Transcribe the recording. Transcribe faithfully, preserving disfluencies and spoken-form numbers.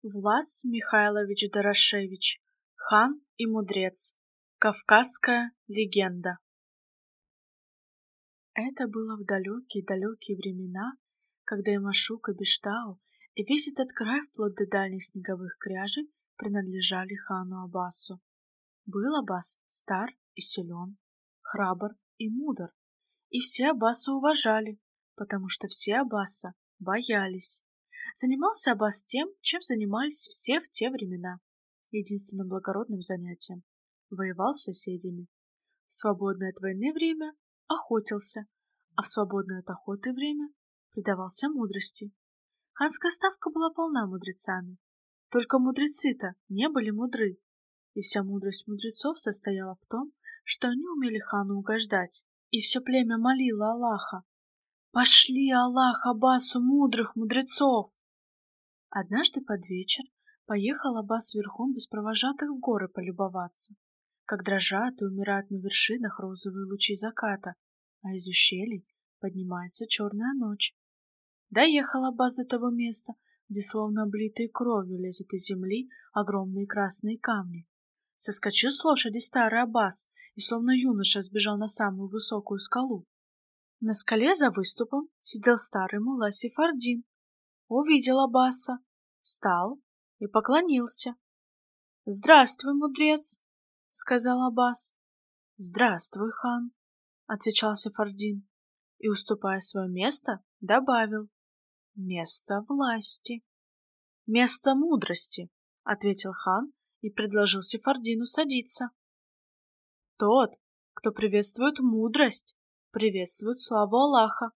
Влас Михайлович Дорошевич. Хан и мудрец. Кавказская легенда. Это было в далекие-далекие времена, когда и Машук, и Бештау, и весь этот край вплоть до дальних снеговых кряжей принадлежали хану Аббасу. Был Аббас стар и силен, храбр и мудр, и все Аббаса уважали, потому что все Аббаса боялись. Занимался Аббас тем, чем занимались все в те времена, единственным благородным занятием. Воевал с соседями. В свободное от войны время охотился, а в свободное от охоты время предавался мудрости. Ханская ставка была полна мудрецами. Только мудрецы-то не были мудры, и вся мудрость мудрецов состояла в том, что они умели хану угождать, и все племя молило Аллаха: «Пошли, Аллах, Аббасу мудрых мудрецов!» Однажды под вечер поехал Аббас верхом без провожатых в горы полюбоваться, как дрожат и умирают на вершинах розовые лучи заката, а из ущелий поднимается черная ночь. Доехал Аббас до того места, где словно облитые кровью лезут из земли огромные красные камни. Соскочил с лошади старый Аббас и словно юноша сбежал на самую высокую скалу. На скале за выступом сидел старый мулла Сефардин. Увидел Аббаса, встал и поклонился. — Здравствуй, мудрец, — сказал Аббас. — Здравствуй, хан, — отвечал Сефардин и, уступая свое место, добавил: — Место власти. — Место мудрости, — ответил хан и предложил Сефардину садиться. — Тот, кто приветствует мудрость, приветствует славу Аллаха,